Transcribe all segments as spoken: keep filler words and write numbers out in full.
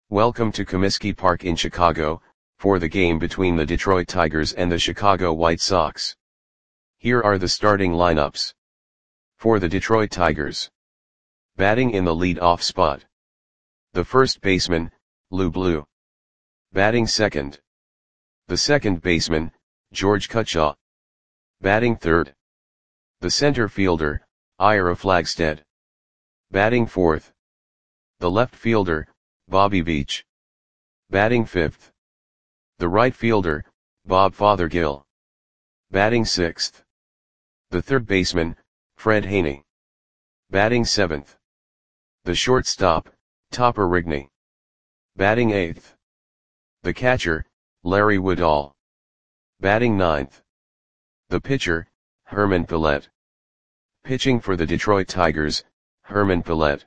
Welcome to Comiskey Park in Chicago, for the game between the Detroit Tigers and the Chicago White Sox. Here are the starting lineups. For the Detroit Tigers. Batting in the lead-off spot. The first baseman, Lou Blue. Batting second. The second baseman, George Cutshaw. Batting third. The center fielder, Ira Flagstead. Batting fourth. The left fielder, Bobby Veach. Batting fifth. The right fielder, Bob Fothergill. Batting sixth. The third baseman, Fred Haney. Batting seventh. The shortstop, Topper Rigney. Batting eighth. The catcher, Larry Woodall. Batting ninth. The pitcher, Herman Pillette. Pitching for the Detroit Tigers, Herman Pillette.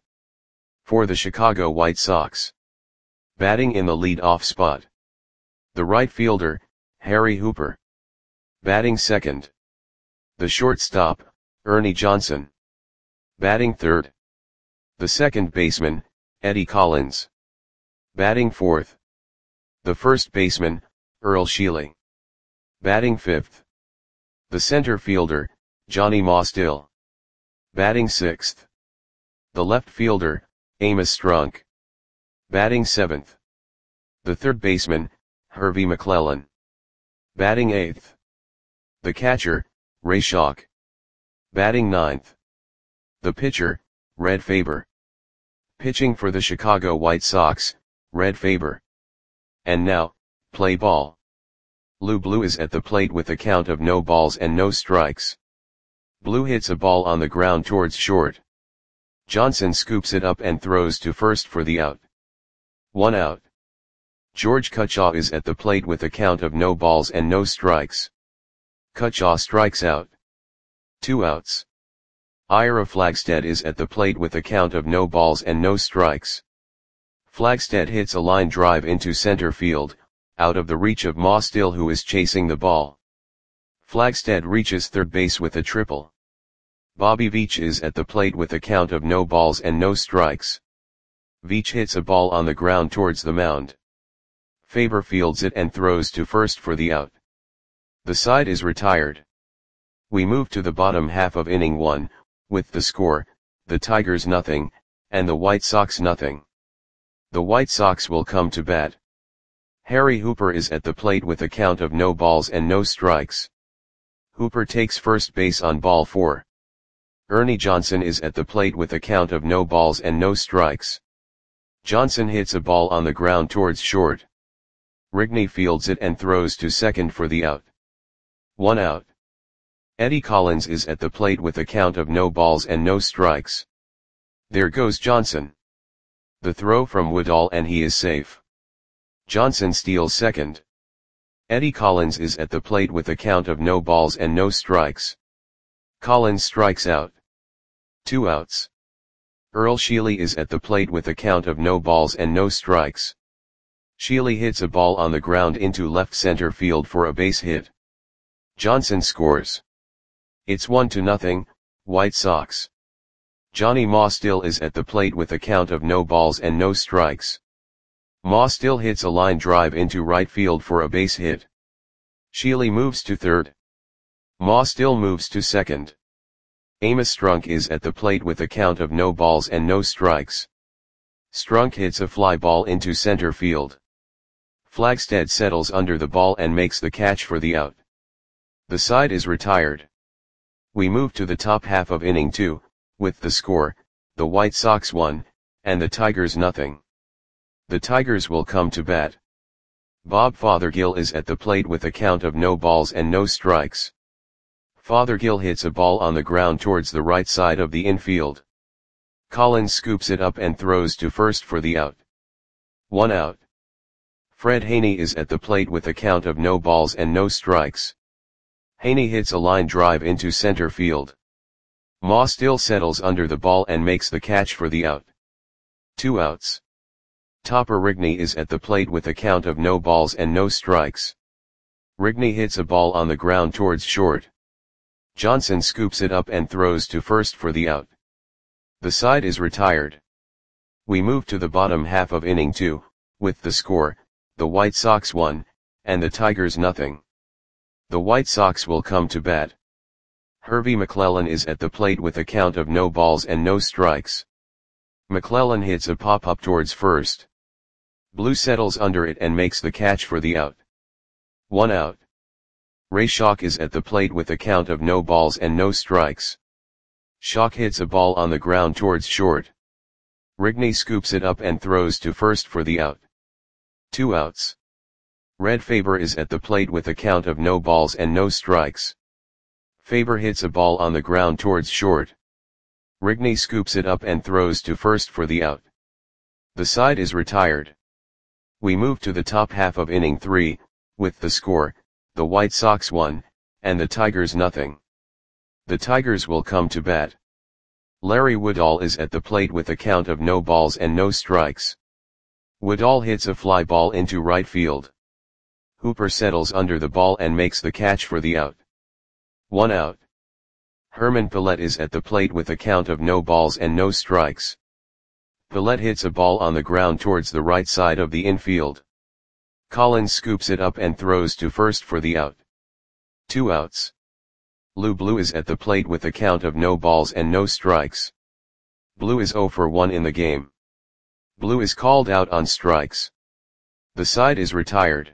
For the Chicago White Sox. Batting in the lead-off spot. The right fielder, Harry Hooper. Batting second. The shortstop, Ernie Johnson. Batting third. The second baseman, Eddie Collins. Batting fourth. The first baseman, Earl Sheely. Batting fifth. The center fielder, Johnny Mostill. Batting sixth. The left fielder, Amos Strunk. Batting seventh. The third baseman, Hervey McClellan. Batting eighth. The catcher, Ray Schalk. Batting ninth. The pitcher, Red Faber. Pitching for the Chicago White Sox, Red Faber. And now, play ball. Lou Blue is at the plate with a count of no balls and no strikes. Blue hits a ball on the ground towards short. Johnson scoops it up and throws to first for the out. One out. George Cutshaw is at the plate with a count of no balls and no strikes. Cutshaw strikes out. Two outs. Ira Flagstead is at the plate with a count of no balls and no strikes. Flagstead hits a line drive into center field, out of the reach of Mostill, who is chasing the ball. Flagstead reaches third base with a triple. Bobby Veach is at the plate with a count of no balls and no strikes. Veach hits a ball on the ground towards the mound. Faber fields it and throws to first for the out. The side is retired. We move to the bottom half of inning one, with the score, the Tigers nothing, and the White Sox nothing. The White Sox will come to bat. Harry Hooper is at the plate with a count of no balls and no strikes. Hooper takes first base on ball four. Ernie Johnson is at the plate with a count of no balls and no strikes. Johnson hits a ball on the ground towards short. Rigney fields it and throws to second for the out. One out. Eddie Collins is at the plate with a count of no balls and no strikes. There goes Johnson. The throw from Woodall and he is safe. Johnson steals second. Eddie Collins is at the plate with a count of no balls and no strikes. Collins strikes out. Two outs. Earl Sheely is at the plate with a count of no balls and no strikes. Sheely hits a ball on the ground into left center field for a base hit. Johnson scores. It's one to nothing, White Sox. Johnny Mostill is at the plate with a count of no balls and no strikes. Mostill hits a line drive into right field for a base hit. Sheely moves to third. Mostill moves to second. Amos Strunk is at the plate with a count of no balls and no strikes. Strunk hits a fly ball into center field. Flagstead settles under the ball and makes the catch for the out. The side is retired. We move to the top half of inning two, with the score, the White Sox one, and the Tigers nothing. The Tigers will come to bat. Bob Fothergill is at the plate with a count of no balls and no strikes. Fothergill hits a ball on the ground towards the right side of the infield. Collins scoops it up and throws to first for the out. One out. Fred Haney is at the plate with a count of no balls and no strikes. Haney hits a line drive into center field. Mostill settles under the ball and makes the catch for the out. Two outs. Topper Rigney is at the plate with a count of no balls and no strikes. Rigney hits a ball on the ground towards short. Johnson scoops it up and throws to first for the out. The side is retired. We move to the bottom half of inning two, with the score, the White Sox one, and the Tigers nothing. The White Sox will come to bat. Hervey McClellan is at the plate with a count of no balls and no strikes. McClellan hits a pop-up towards first. Blue settles under it and makes the catch for the out. One out. Ray Schock is at the plate with a count of no balls and no strikes. Schock hits a ball on the ground towards short. Rigney scoops it up and throws to first for the out. Two outs. Red Faber is at the plate with a count of no balls and no strikes. Faber hits a ball on the ground towards short. Rigney scoops it up and throws to first for the out. The side is retired. We move to the top half of inning three, with the score, the White Sox one, and the Tigers nothing. The Tigers will come to bat. Larry Woodall is at the plate with a count of no balls and no strikes. Woodall hits a fly ball into right field. Hooper settles under the ball and makes the catch for the out. One out. Herman Pallette is at the plate with a count of no balls and no strikes. Pallette hits a ball on the ground towards the right side of the infield. Collins scoops it up and throws to first for the out. Two outs. Lou Blue is at the plate with a count of no balls and no strikes. Blue is oh for one in the game. Blue is called out on strikes. The side is retired.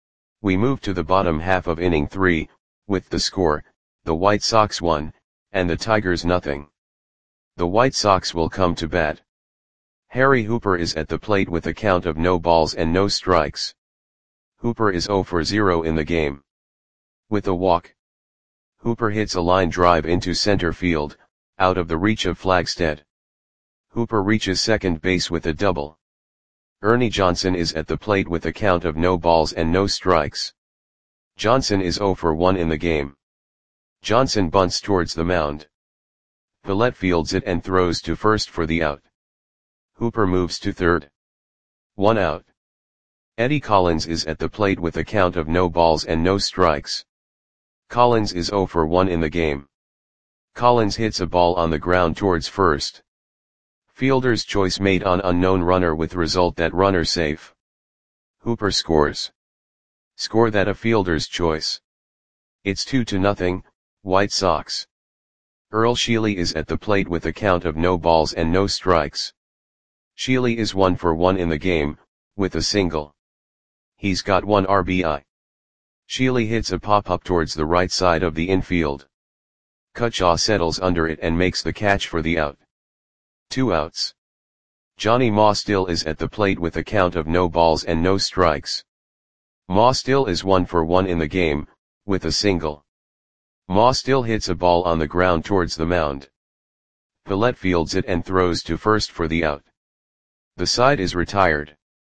We move to the bottom half of inning three, with the score, the White Sox one, and the Tigers nothing. The White Sox will come to bat. Harry Hooper is at the plate with a count of no balls and no strikes. Hooper is oh for zero in the game. With a walk, Hooper hits a line drive into center field, out of the reach of Flagstead. Hooper reaches second base with a double. Ernie Johnson is at the plate with a count of no balls and no strikes. Johnson is oh for one in the game. Johnson bunts towards the mound. Pallette fields it and throws to first for the out. Hooper moves to third. One out. Eddie Collins is at the plate with a count of no balls and no strikes. Collins is oh for one in the game. Collins hits a ball on the ground towards first. Fielder's choice made on unknown runner with result that runner safe. Hooper scores. Score that a fielder's choice. It's two to nothing, White Sox. Earl Sheely is at the plate with a count of no balls and no strikes. Sheely is one for one in the game, with a single. He's got one R B I. Sheely hits a pop-up towards the right side of the infield. Cutshaw settles under it and makes the catch for the out. Two outs. Johnny Ma still is at the plate with a count of no balls and no strikes. Ma still is one for one in the game, with a single. Ma still hits a ball on the ground towards the mound. Pallette fields it and throws to first for the out. The side is retired.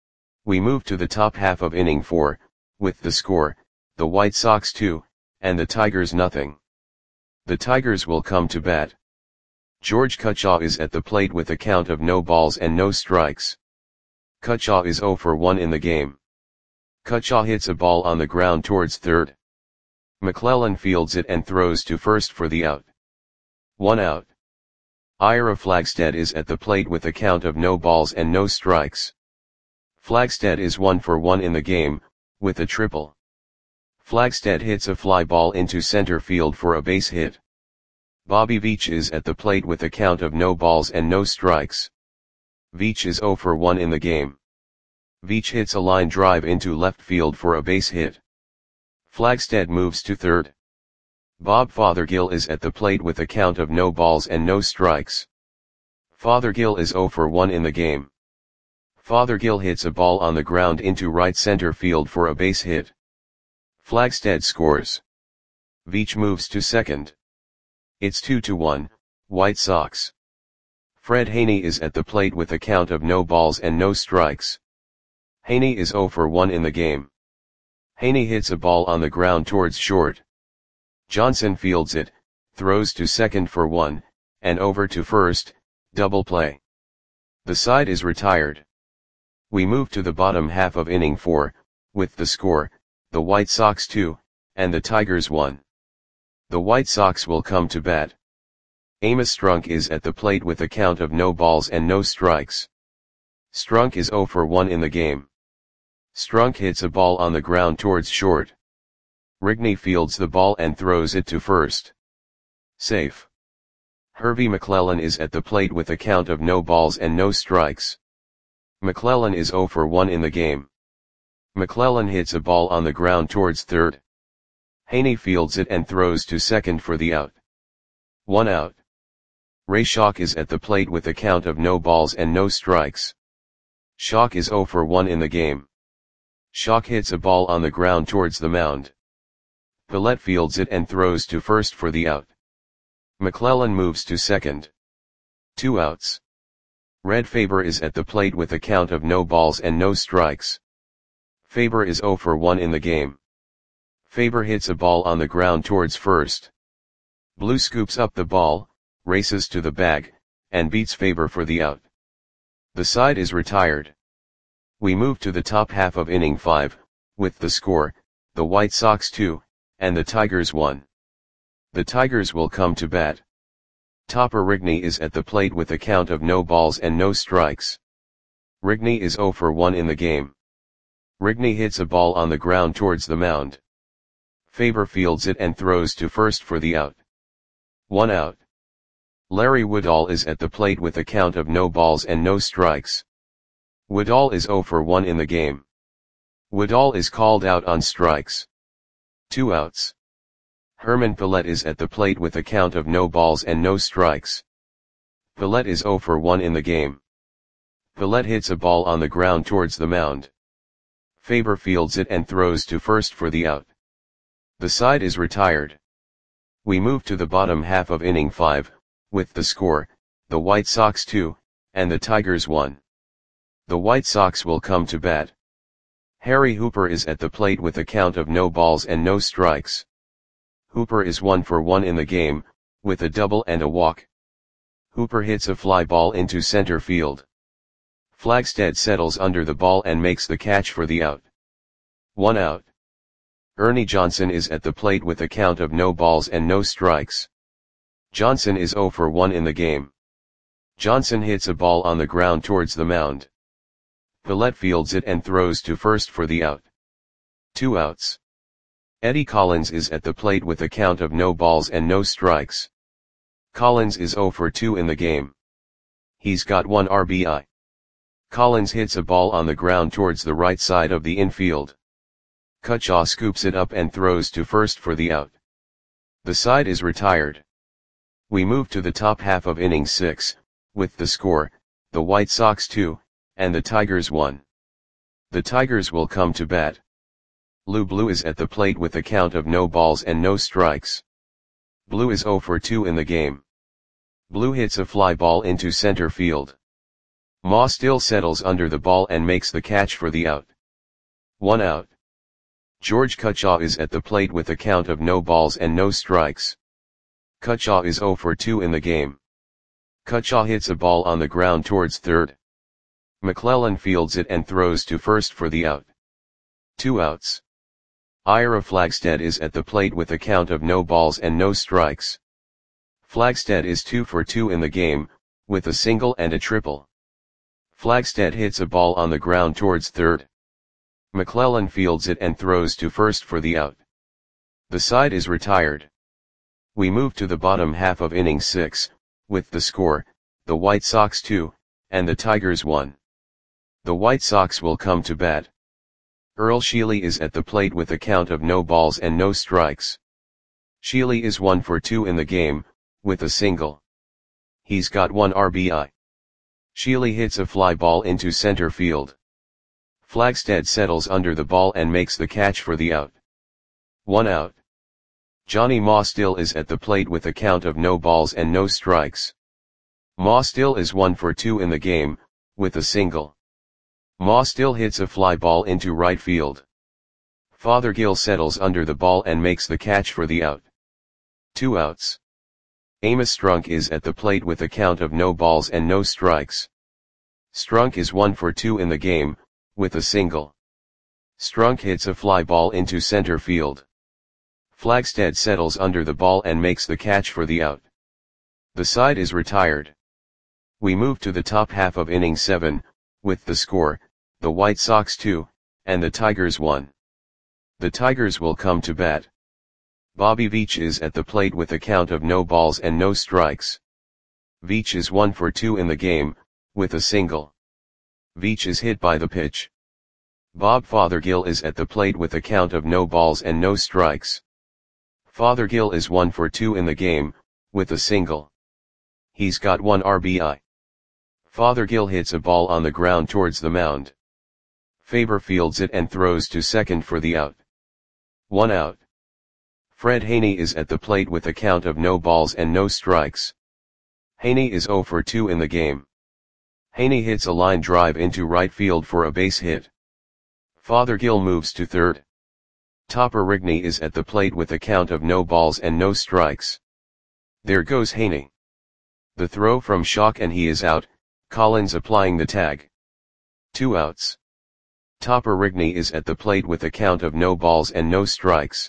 We move to the top half of inning four, with the score, the White Sox two, and the Tigers nothing. The Tigers will come to bat. George Cutshaw is at the plate with a count of no balls and no strikes. Cutshaw is oh for one in the game. Cutshaw hits a ball on the ground towards third. McClellan fields it and throws to first for the out. One out. Ira Flagstead is at the plate with a count of no balls and no strikes. Flagstead is one for one in the game, with a triple. Flagstead hits a fly ball into center field for a base hit. Bobby Veach is at the plate with a count of no balls and no strikes. Veach is oh for one in the game. Veach hits a line drive into left field for a base hit. Flagstead moves to third. Bob Fothergill is at the plate with a count of no balls and no strikes. Fothergill is oh for one in the game. Fothergill hits a ball on the ground into right center field for a base hit. Flagstead scores. Veach moves to second. It's two to one, White Sox. Fred Haney is at the plate with a count of no balls and no strikes. Haney is oh for one in the game. Haney hits a ball on the ground towards short. Johnson fields it, throws to second for one, and over to first, double play. The side is retired. We move to the bottom half of inning four, with the score, the White Sox two, and the Tigers one. The White Sox will come to bat. Amos Strunk is at the plate with a count of no balls and no strikes. Strunk is oh for one in the game. Strunk hits a ball on the ground towards short. Rigney fields the ball and throws it to first. Safe. Hervey McClellan is at the plate with a count of no balls and no strikes. McClellan is zero for one in the game. McClellan hits a ball on the ground towards third. Haney fields it and throws to second for the out. One out. Ray Schock is at the plate with a count of no balls and no strikes. Schock is zero for one in the game. Schock hits a ball on the ground towards the mound. Pallette fields it and throws to first for the out. McClellan moves to second. Two outs. Red Faber is at the plate with a count of no balls and no strikes. Faber is zero for one in the game. Faber hits a ball on the ground towards first. Blue scoops up the ball, races to the bag, and beats Faber for the out. The side is retired. We move to the top half of inning five, with the score, the White Sox two, and the Tigers one. The Tigers will come to bat. Topper Rigney is at the plate with a count of no balls and no strikes. Rigney is zero for one in the game. Rigney hits a ball on the ground towards the mound. Faber fields it and throws to first for the out. One out. Larry Woodall is at the plate with a count of no balls and no strikes. Woodall is zero for one in the game. Woodall is called out on strikes. Two outs. Herman Pallette is at the plate with a count of no balls and no strikes. Pallette is zero for one in the game. Pallette hits a ball on the ground towards the mound. Faber fields it and throws to first for the out. The side is retired. We move to the bottom half of inning five, with the score, the White Sox two, and the Tigers one. The White Sox will come to bat. Harry Hooper is at the plate with a count of no balls and no strikes. Hooper is one for one in the game, with a double and a walk. Hooper hits a fly ball into center field. Flagstead settles under the ball and makes the catch for the out. One out. Ernie Johnson is at the plate with a count of no balls and no strikes. Johnson is zero for one in the game. Johnson hits a ball on the ground towards the mound. Pallette fields it and throws to first for the out. Two outs. Eddie Collins is at the plate with a count of no balls and no strikes. Collins is zero for two in the game. He's got one R B I. Collins hits a ball on the ground towards the right side of the infield. Cutchaw scoops it up and throws to first for the out. The side is retired. We move to the top half of inning six, with the score, the White Sox two, and the Tigers one. The Tigers will come to bat. Lou Blue is at the plate with a count of no balls and no strikes. Blue is zero for two in the game. Blue hits a fly ball into center field. Ma still settles under the ball and makes the catch for the out. One out. George Cutchaw is at the plate with a count of no balls and no strikes. Cutchaw is zero for two in the game. Cutchaw hits a ball on the ground towards third. McClellan fields it and throws to first for the out. Two outs. Ira Flagstead is at the plate with a count of no balls and no strikes. Flagstead is two for two in the game, with a single and a triple. Flagstead hits a ball on the ground towards third. McClellan fields it and throws to first for the out. The side is retired. We move to the bottom half of inning six, with the score, the White Sox two, and the Tigers one. The White Sox will come to bat. Earl Sheely is at the plate with a count of no balls and no strikes. Sheely is one for two in the game, with a single. He's got one R B I. Sheely hits a fly ball into center field. Flagstead settles under the ball and makes the catch for the out. One out. Johnny Ma Still is at the plate with a count of no balls and no strikes. Ma Still is one for two in the game, with a single. Ma Still hits a fly ball into right field. Fothergill settles under the ball and makes the catch for the out. Two outs. Amos Strunk is at the plate with a count of no balls and no strikes. Strunk is one for two in the game, with a single. Strunk hits a fly ball into center field. Flagstead settles under the ball and makes the catch for the out. The side is retired. We move to the top half of inning seven, with the score, the White Sox two, and the Tigers won. The Tigers will come to bat. Bobby Veach is at the plate with a count of no balls and no strikes. Veach is one for two in the game, with a single. Veach is hit by the pitch. Bob Fothergill is at the plate with a count of no balls and no strikes. Fothergill is one for two in the game, with a single. He's got one R B I. Fothergill hits a ball on the ground towards the mound. Faber fields it and throws to second for the out. One out. Fred Haney is at the plate with a count of no balls and no strikes. Haney is zero for two in the game. Haney hits a line drive into right field for a base hit. Fothergill moves to third. Topper Rigney is at the plate with a count of no balls and no strikes. There goes Haney. The throw from Schock and he is out, Collins applying the tag. Two outs. Topper Rigney is at the plate with a count of no balls and no strikes.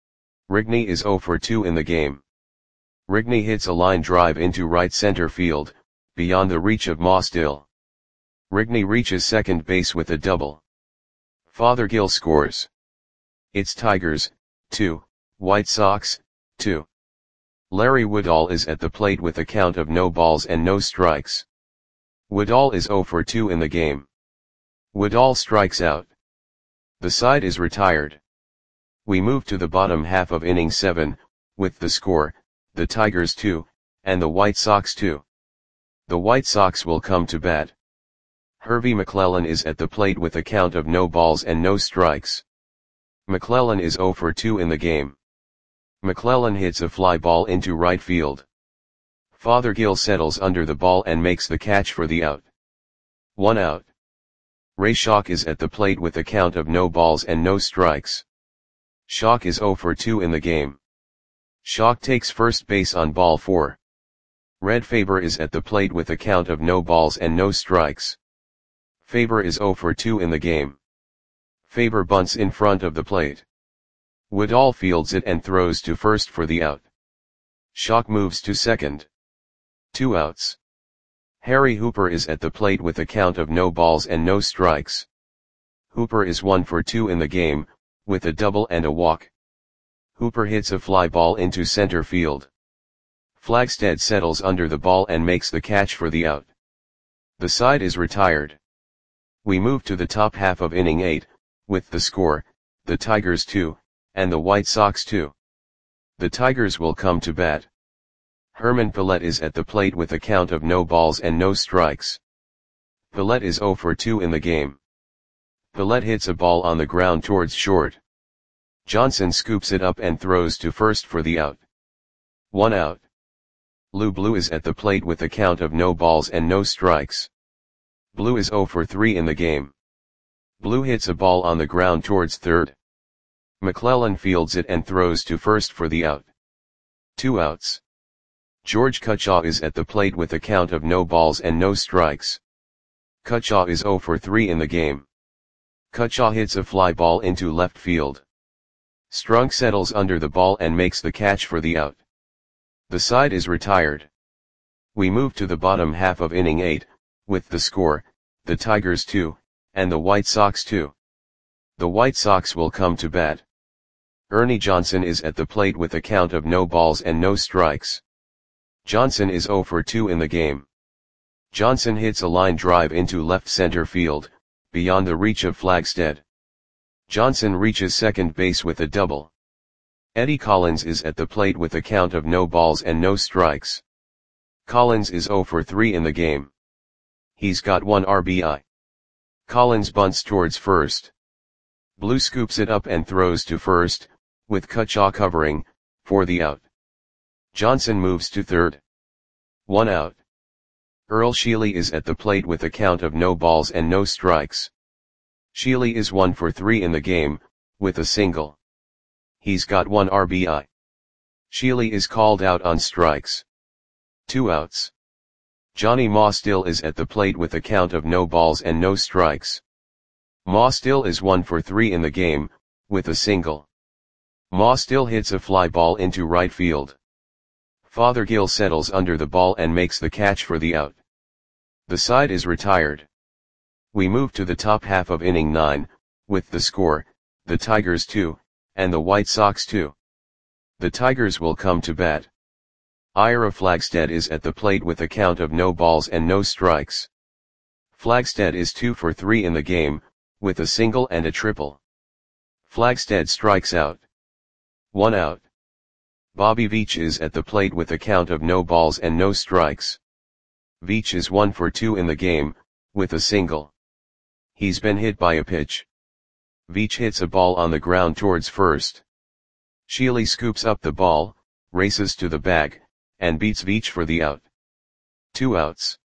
Rigney is zero for two in the game. Rigney hits a line drive into right center field, beyond the reach of Mostill. Rigney reaches second base with a double. Fothergill scores. It's Tigers, two, White Sox, two. Larry Woodall is at the plate with a count of no balls and no strikes. Woodall is zero for two in the game. Woodall strikes out. The side is retired. We move to the bottom half of inning seven, with the score, the Tigers two, and the White Sox two. The White Sox will come to bat. Hervey McClellan is at the plate with a count of no balls and no strikes. McClellan is zero for two in the game. McClellan hits a fly ball into right field. Fothergill settles under the ball and makes the catch for the out. One out. Ray Schock is at the plate with a count of no balls and no strikes. Schock is zero for two in the game. Schock takes first base on ball four. Red Faber is at the plate with a count of no balls and no strikes. Faber is zero for two in the game. Faber bunts in front of the plate. Woodall fields it and throws to first for the out. Schock moves to second. Two outs. Harry Hooper is at the plate with a count of no balls and no strikes. Hooper is one for two in the game, with a double and a walk. Hooper hits a fly ball into center field. Flagstead settles under the ball and makes the catch for the out. The side is retired. We move to the top half of inning eight, with the score, the Tigers two, and the White Sox two. The Tigers will come to bat. Herman Pallette is at the plate with a count of no balls and no strikes. Pallette is zero for two in the game. Pallette hits a ball on the ground towards short. Johnson scoops it up and throws to first for the out. One out. Lou Blue is at the plate with a count of no balls and no strikes. Blue is zero for three in the game. Blue hits a ball on the ground towards third. McClellan fields it and throws to first for the out. Two outs. George Cutchaw is at the plate with a count of no balls and no strikes. Cutchaw is zero for three in the game. Cutchaw hits a fly ball into left field. Strunk settles under the ball and makes the catch for the out. The side is retired. We move to the bottom half of inning eight, with the score, the Tigers two, and the White Sox two. The White Sox will come to bat. Ernie Johnson is at the plate with a count of no balls and no strikes. Johnson is zero for two in the game. Johnson hits a line drive into left center field, beyond the reach of Flagstead. Johnson reaches second base with a double. Eddie Collins is at the plate with a count of no balls and no strikes. Collins is zero for three in the game. He's got one R B I. Collins bunts towards first. Blue scoops it up and throws to first, with Cutchaw covering, for the out. Johnson moves to third. One out. Earl Sheely is at the plate with a count of no balls and no strikes. Sheely is one for three in the game, with a single. He's got one R B I. Sheely is called out on strikes. Two outs. Johnny Mostill is at the plate with a count of no balls and no strikes. Mostill is one for three in the game, with a single. Mostill hits a fly ball into right field. Fothergill settles under the ball and makes the catch for the out. The side is retired. We move to the top half of inning nine, with the score, the Tigers two, and the White Sox two. The Tigers will come to bat. Ira Flagstead is at the plate with a count of no balls and no strikes. Flagstead is two for three in the game, with a single and a triple. Flagstead strikes out. One out. Bobby Veach is at the plate with a count of no balls and no strikes. Veach is one for two in the game, with a single. He's been hit by a pitch. Veach hits a ball on the ground towards first. Sheely scoops up the ball, races to the bag, and beats Veach for the out. Two outs.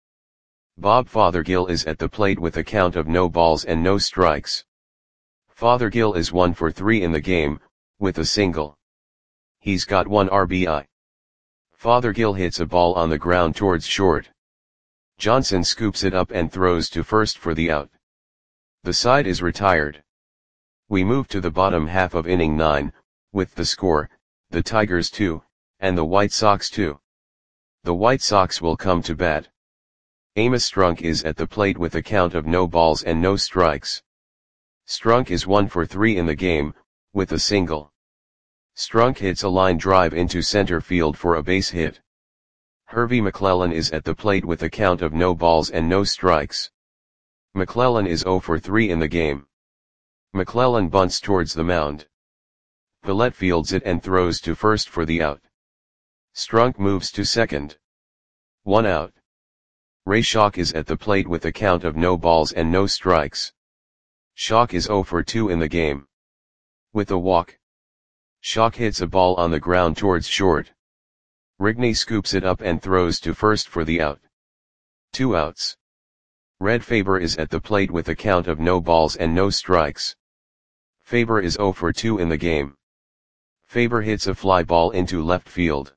Bob Fothergill is at the plate with a count of no balls and no strikes. Fothergill is one for three in the game, with a single. He's got one R B I. Fothergill hits a ball on the ground towards short. Johnson scoops it up and throws to first for the out. The side is retired. We move to the bottom half of inning nine, with the score, the Tigers two, and the White Sox two. The White Sox will come to bat. Amos Strunk is at the plate with a count of no balls and no strikes. Strunk is one for three in the game, with a single. Strunk hits a line drive into center field for a base hit. Hervey McClellan is at the plate with a count of no balls and no strikes. McClellan is zero for three in the game. McClellan bunts towards the mound. Pillette fields it and throws to first for the out. Strunk moves to second. One out. Ray Schock is at the plate with a count of no balls and no strikes. Schock is zero for two in the game. With a walk. Schock hits a ball on the ground towards short. Rigney scoops it up and throws to first for the out. Two outs. Red Faber is at the plate with a count of no balls and no strikes. Faber is zero for two in the game. Faber hits a fly ball into left field.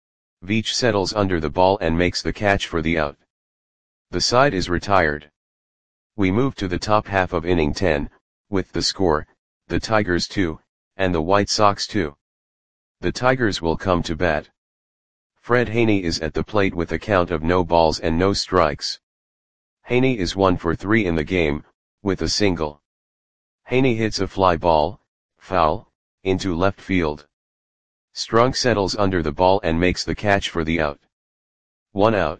Veach settles under the ball and makes the catch for the out. The side is retired. We move to the top half of inning ten, with the score, the Tigers two, and the White Sox two. The Tigers will come to bat. Fred Haney is at the plate with a count of no balls and no strikes. Haney is one for three in the game, with a single. Haney hits a fly ball, foul, into left field. Strunk settles under the ball and makes the catch for the out. One out.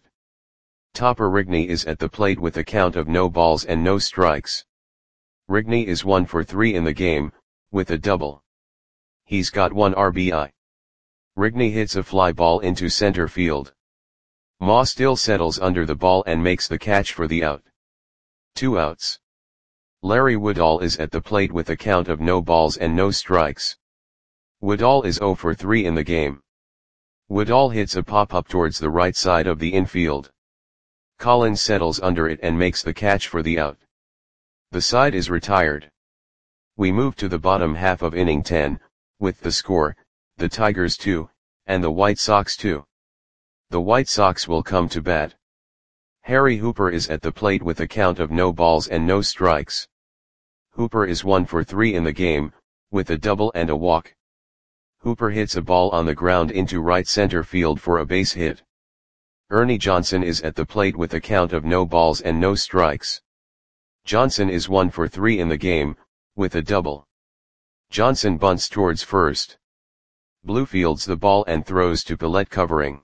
Topper Rigney is at the plate with a count of no balls and no strikes. Rigney is one for three in the game, with a double. He's got one R B I. Rigney hits a fly ball into center field. Ma still settles under the ball and makes the catch for the out. Two outs. Larry Woodall is at the plate with a count of no balls and no strikes. Woodall is zero for three in the game. Woodall hits a pop-up towards the right side of the infield. Collins settles under it and makes the catch for the out. The side is retired. We move to the bottom half of inning ten, with the score, the Tigers two, and the White Sox two. The White Sox will come to bat. Harry Hooper is at the plate with a count of no balls and no strikes. Hooper is one for three in the game, with a double and a walk. Hooper hits a ball on the ground into right center field for a base hit. Ernie Johnson is at the plate with a count of no balls and no strikes. Johnson is one for three in the game, with a double. Johnson bunts towards first. Blue fields the ball and throws to Pillette covering.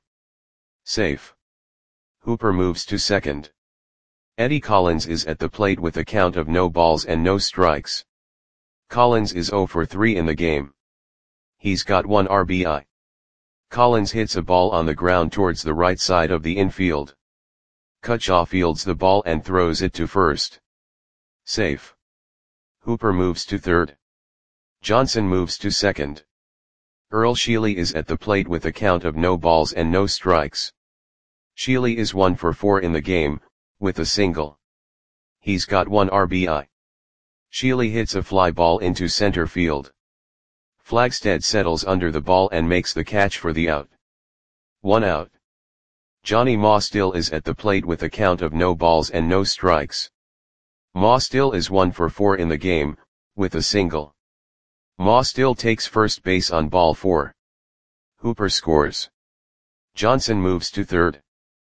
Safe. Hooper moves to second. Eddie Collins is at the plate with a count of no balls and no strikes. Collins is zero for three in the game. He's got one R B I. Collins hits a ball on the ground towards the right side of the infield. Cutshaw fields the ball and throws it to first. Safe. Hooper moves to third. Johnson moves to second. Earl Sheely is at the plate with a count of no balls and no strikes. Sheely is one for four in the game, with a single. He's got one R B I. Sheely hits a fly ball into center field. Flagstead settles under the ball and makes the catch for the out. One out. Johnny Ma Still is at the plate with a count of no balls and no strikes. Ma Still is one for four in the game, with a single. Ma Still takes first base on ball four. Hooper scores. Johnson moves to third.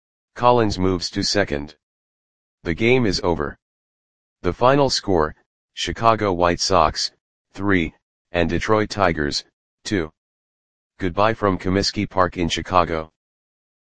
Collins moves to second. The game is over. The final score, Chicago White Sox, three, and Detroit Tigers, two. Goodbye from Comiskey Park in Chicago.